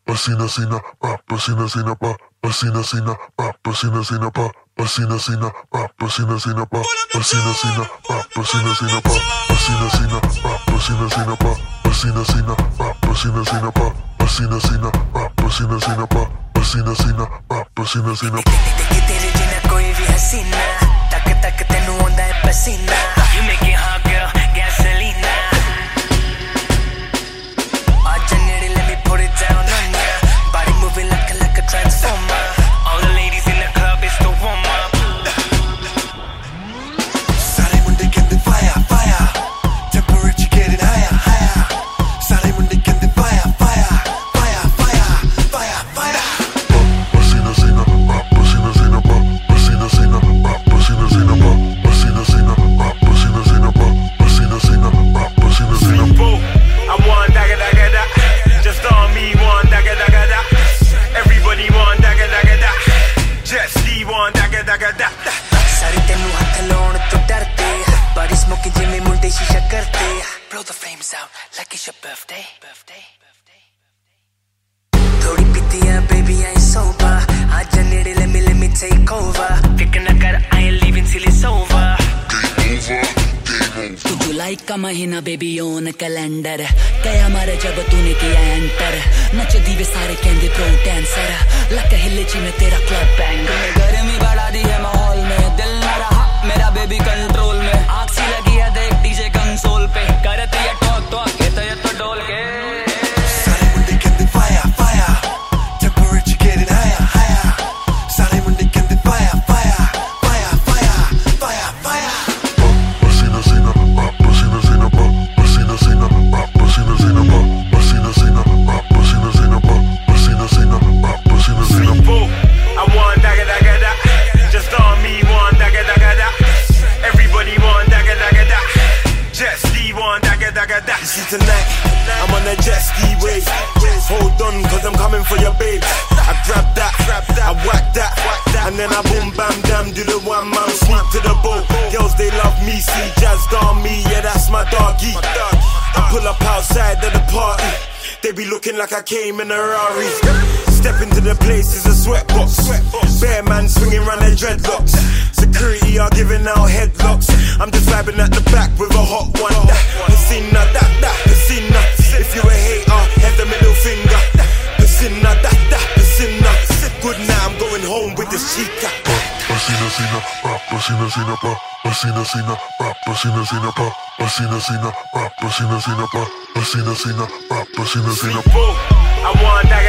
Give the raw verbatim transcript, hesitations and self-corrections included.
Pasina sina pa, pasina sina pa, pasina sina pa, pasina sina pa, pasina sina pa, pasina sina pa, pasina sina pa, pasina sina pa, pasina sina pa, pasina sina pa, pasina sina pa, pasina sina pa, pasina sina pa, pasina sina pa, pasina sina pa, pasina sina pa. तेरे जिना कोई भी हसीना तक तक तेनू आंदा है पसीना You make it hot girl gasolina आज नेड़े let me put it down on ya body moving like a like a transformer all the ladies in the club it's the warm up सारे मुंडे कहते fire fire temperature getting higher higher सारे मुंडे कहते fire fire fire fire fire fire Pasina sina pa, pasina sina pa, pasina sina pa, pasina sina pa, pasina sina pa, pasina sina pa, pasina sina pa, pasina sina pa. I want dagga dagga da. Just on me want dagga dagga da. Everybody want dagga dagga da. Just me want dagga dagga da. सारे तेनू हाथ लाउण तो डरते body smoking जिमें मुंडे शीशा करते blow the flames out like it's your birthday birthday थोड़ी पीतियां baby I ain't sober आज नेड़े let me let me take over फिक्र न कर I ain't leaving till it's over तू जुलाई का महीना बेबी ओन कैलेंडर कया मारे जब तूने किया एंटर नच दीवे सारे कहंदे प्रो डांसर लक हिले ची में तेरा क्लब बैंगर गर्मी बढ़ा दी है माहौल में दिल न रहा मेरा बेबी कंट्रोल में आग सी लगी है देख डीजे कंसोल पे करती है टॉक टॉक कहते ये तो डोल के सारे मुंडे कहते fire fire temperature getting higher higher सारे मुंडे कहते fire fire fire fire fire fire Pasina sina pa, pasina sina pa, pasina sina pa, pasina sina pa, pasina sina pa, pasina sina pa, pasina sina pa, pasina sina pa. Boo, I want dagga dagga da. Just on me want dagga dagga da. Everybody want dagga dagga da. Just me want dagga dagga da. You see tonight, I'm on a jet ski wave. Hold on, cause I'm coming for your babe. I grab that, I whack that, and then I boom bam damn do the one man sneak to the boat. Girls they love me, see jazzed on me, yeah that's my doggy. I pull up outside of the party, they be looking like I came in a Rari. Step into the place, it's a sweatbox. Bear man swinging round their dreadlocks. Security are giving out headlocks. I'm just vibing at the back with a hot one. Piscina, that, that, piscina. If you a hater, head the middle finger. Piscina, that, that, piscina. Good night, I'm going home with this chica. Pasina sina pa, pasina sina pa, pasina sina pa, pasina sina pa, pasina sina pa, pasina sina pa, pasina sina pa, pasina sina pa. Boo, I want dagga